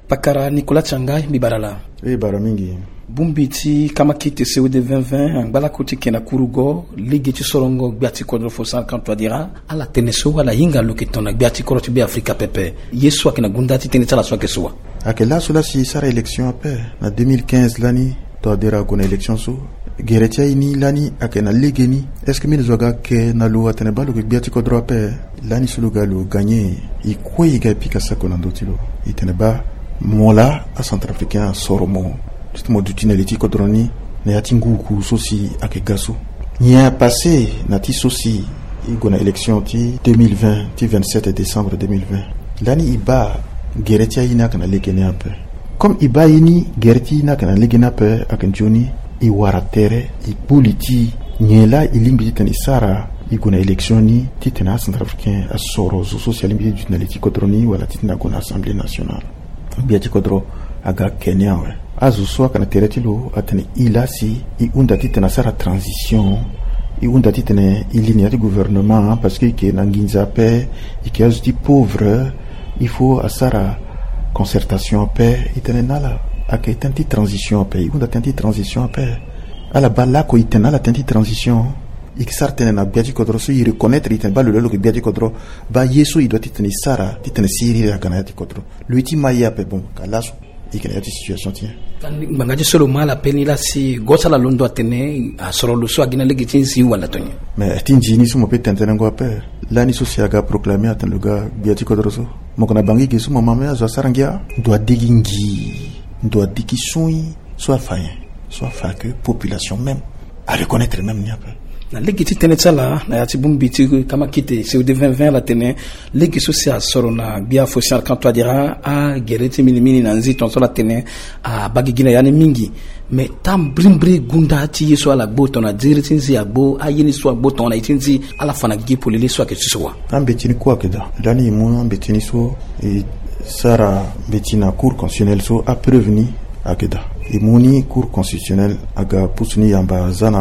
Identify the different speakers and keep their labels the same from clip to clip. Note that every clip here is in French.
Speaker 1: Pakara Nicolas Changai bibarala.
Speaker 2: Baramingi.
Speaker 1: Bumbiti kama kite COD 2020 angbala kuti kena kurugo ligi ti sorongo biati kodro fo 50 dira ala teneso wala hinga lokitona biati koroti bi Afrika pepe yeso akena gundati tenetala so keswa
Speaker 2: akela sola si sara élection après na 2015 lani to dira gona élection so geretia ini lani akena ligeni est-ce que minzoga ke na lo atene balu biati kodro après lani suluga lo gagner i koyi ga pika sakona ndotilo iteneba mola a centrafricain soromo justement du tuneliti kodroni na yatingu ku sosi akegaso nia passé na ti sosi igona élection ti 2020 ti 27 décembre 2020 lani iba geretia ina kana legene un peu comme iba ini gereti ina kana legene un peu akenjoni i waratere i politi niela ilimbi tan isara igona élection ni ti tena centrafricain a soro so socialimbi du tuneliti kodroni wala ti na gona assemblée nationale biati kodro aga Kenya we azu so kana teretilo atene ilasi i undati tena sara transition i undati tene ligne de gouvernement parce que na nginza pe i ki azu ti pauvre il faut asara concertation pe itene nala ake tenti transition pe i undati tenti transition pe ala bala ko itena la tenti transition i sartene na biati kodro so i reconnaître itene ba le que biati kodro ba yeso i doit tene sara tene siri la kana ti kodro lui ti maya pe bon kala et quelle est la situation tient
Speaker 1: bangaji solo mala penila si gosa la londo atene a solo lo so agina legiti si wala tonyo
Speaker 2: mais tinji ni sumo pe tentene ngo pe la ni socia proclamer atan le gars biati kodroso mo kana bangi ke sumo mama zo sarangia doit digi sui soit que population même à reconnaître même ni peu
Speaker 1: na legiti tenetsala na yati bumbiti kama kite COD 2020 la tene legi social soro na bia social quand toi dira a gereti minimini na nzito so la tene a bagigina yani mingi mais tam brimbri gunda ti yeso ala boto na direti nzi agbo a yini so agbo ton na itinzi ala fana gi polele so aketusowa
Speaker 2: ambetini kwa keda dani mu ambetini so e sara betina cour constitutionnelle so a prévenu akeda e muni cour constitutionnelle aga pusuni yamba zana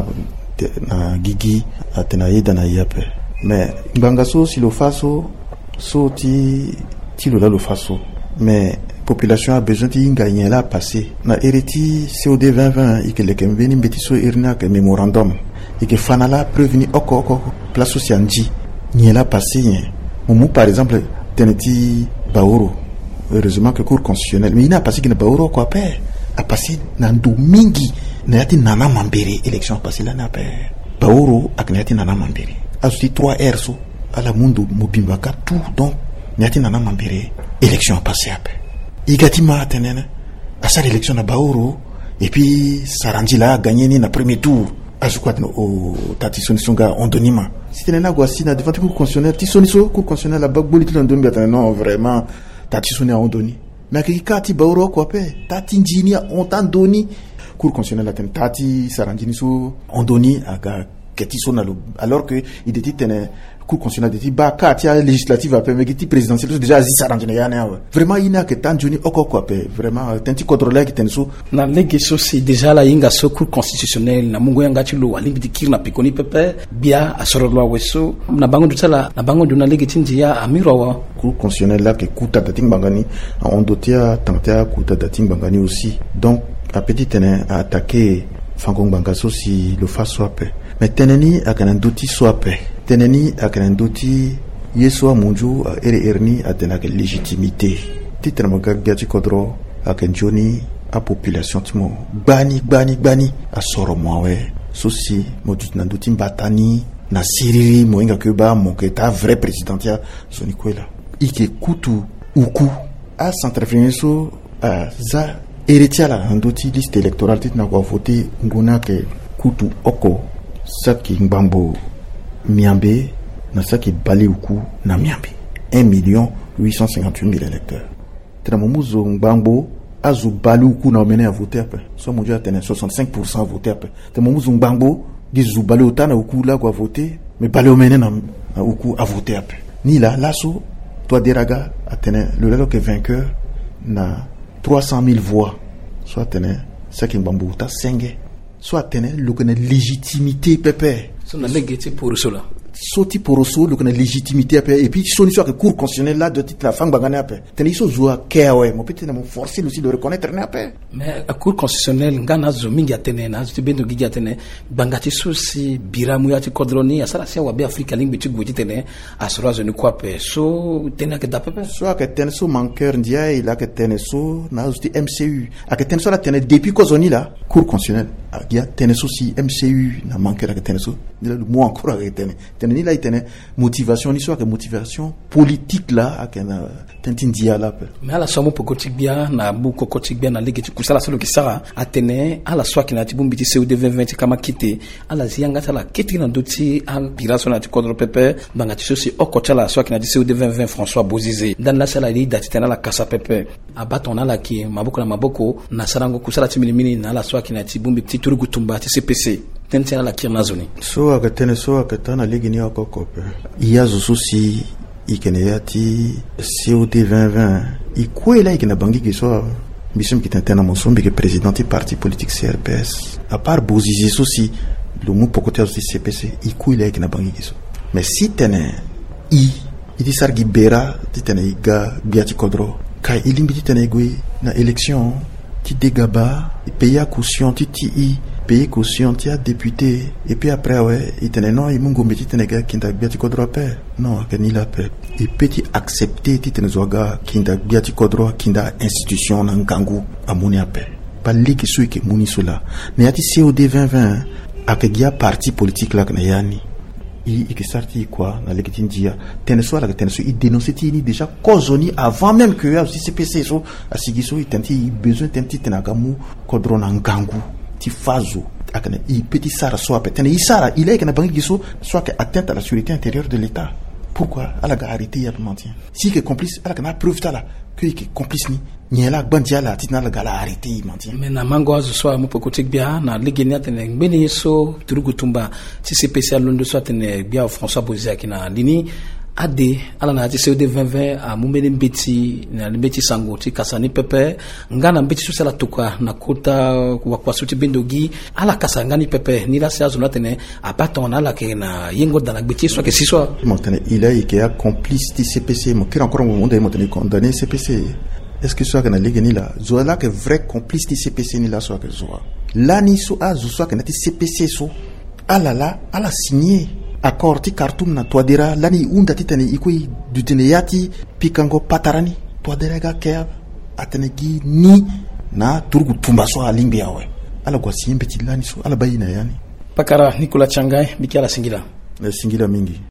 Speaker 2: na gigi atena yeda na yape mais bangaso si lo faso so ti lo faso mais population a besoin de gagner la passé na ereti COD 2020 et que les kembeni betiso irna que memorandum et que fanala prévenu oko place socianji ni la passé momu par exemple teneti baoro heureusement que cour constitutionnelle mais il n'a passé que baoro quoi père a passé nan domingi na yati nana mambere élection passé la na pe baoro ak na yati nana mambere asuti 3 so ala mundo mobimbaka tout donc na yati nana mambere élection passé après igati ma tenene asa élection na baoro et puis Sarandila a gagné ni na premier tour azukwat no o tatisoni songa ondonima c'était na gwasi na devant cour constitutionnelle tisoniso cour constitutionnelle la bagboliti ndonbi atana non vraiment tatisoni a ondoni mais kati baoro quoi pe tatinjini on tandoni cour constitutionnelle attentati Sarandini so ondoni aga keti sonalo alors que il était tene cour constitutionnelle dit ba katia législative après mais qui présidentielle déjà zi Sarandini yana vraiment ina que tanjoni oko quoi pe vraiment tenti contrôler qui tenso
Speaker 1: na legi so si déjà la inga so cour constitutionnelle na mungo yanga chilo walimbi dikirna pikoni pepe bia asoro lwa weso na bango dutala na bango duna legi tinjia amirowa
Speaker 2: cour constitutionnelle là que kuta dating bangani on dotia tantia kuta dating bangani aussi donc a petit tene a attaqué Fangong Bangaso si le fa soit paix mais teneni akanandoti soit paix teneni akanandoti yeso munju erni atena que légitimité titre mo gagati kodro akanjoni a population timo bani a soro mowe sosi modut nandoti batani na siriri moinga que ba mon que ta vrai présidentia soni kwela ike kutu uku a centrafrique a za héritier la ndoti liste électorale tina kwa voter nguna ke kutu oko saki ngbambo miambe na saki bali uku na miambe 1,858,000 électeurs tina momuzo ngbambo azu bali uku na omene a voter après so moju atene 65% voter après tina momuzo ngbambo gizu bali utana uku la kwa voter mais bali omene na uku a voter après ni la laso toi deraga atene le lelo que vainqueur na 300,000 voix, soit tenez, c'est qu'il bambouta senge, soit tenez, le connaît légitimité pépé.
Speaker 1: Son allégué pour cela.
Speaker 2: soti poroso le légitimité après et puis son histoire que cour constitutionnelle là de toute la femme bangane après tene iso zoa kewe mo peut-être mo forcer aussi de reconnaître après
Speaker 1: mais la cour constitutionnelle ngana zo mingi atene na zo bendo gigi atene bangati sosi biramu ya ti kodroni asala sia wa be afrika lingbe ti goti tene asura zo ni kwape so tene que dapepe
Speaker 2: so que tene so manqueur ndia il a que tene so na zo ti MCU a que tene so la tene depuis kozoni là cour constitutionnelle a tene so si MCU na manqueur a que tene so le mot encore a que tene ni là il tene motivation ni so que motivation politique là a que na tentin dia là
Speaker 1: mais ala somo pokotik bia na bu kokotik bia na legeti kusala solo kisara atene ala swaki na tibumbi ti COD 2020 kama kite ala zianga tala kiti na doti an piraso na ti kodro pepe banga ti sosi okotala swaki na ti COD 2020 François Bozizé dan la sala li dati tena la kasa pepe abaton ala ki maboko na maboko na sarango kusala ti milimini na ala swaki na tibumbi ti turugu tumba ti CPC tena la kirna zoni
Speaker 2: so akatene so akatana ligi ni okokope iyazo sosi ikeneyati COD 2020 ikwela ikena bangi kiso bisum qui t'entend mon sombi que président du parti politique CRPS à part Bozizé aussi le mot pour côté aussi CPC ikwela ikena bangi kiso mais si tene idi sargi bera tene iga biati kodro kai ilimbi tene gwe na élection ti dégaba payer caution ti payer caution ti a député et puis après ouais il tenait non il mungo meti tene ga kinda biati kodro pe non que ni la paix et petit accepter ti tene zoga kinda biati kodro kinda institution na ngangu amoni ape pas liki sui ke muni sola ne ati COD 2020 akagia parti politique la kana yani il que sorti quoi na lekitindia tene so la tene so il dénoncer ti ni déjà kozoni avant même que ya aussi CPC so asigiso il tenti besoin tenti tenagamu kodro na ngangu ti fazo akane i petit sara so apetene i sara il est que na bangi giso soit que atteinte à la sécurité intérieure de l'état pourquoi ala ga arrêté ya mentir si que complice ala kana preuve ta la que complice ni nyela bandia la tina la gala arrêté mentir
Speaker 1: mais na mango azo so mo pokotik bia na ligenia tene ngbeni so turugutumba ti CPC londo so tene bia François Bozizé akina lini ade ala na ti COD 2020 a mumene mbeti na mbeti sango ti kasani pepe ngana mbeti so la toka na kota wa kwa suti bendogi ala kasangani pepe ni la sazo na tene abaton ala ke na yengo dana gbeti so ke siswa
Speaker 2: montane il a complice ti CPC mo kira encore mo monde montane condamné CPC est-ce que soit que na ligeni la zo la que vrai complice ti CPC ni la soit que zo la ni so a zo soit que na ti CPC so ala signé accord ti Khartoum na toadera lani unda titane ikui dutene yati pikango patarani toadera ga kea atenegi ni na turgu tumba so alimbi yawe ala kwa simbe ti lani so ala bayina yani
Speaker 1: pakara Nicolas Changai bikiala singila
Speaker 2: mingi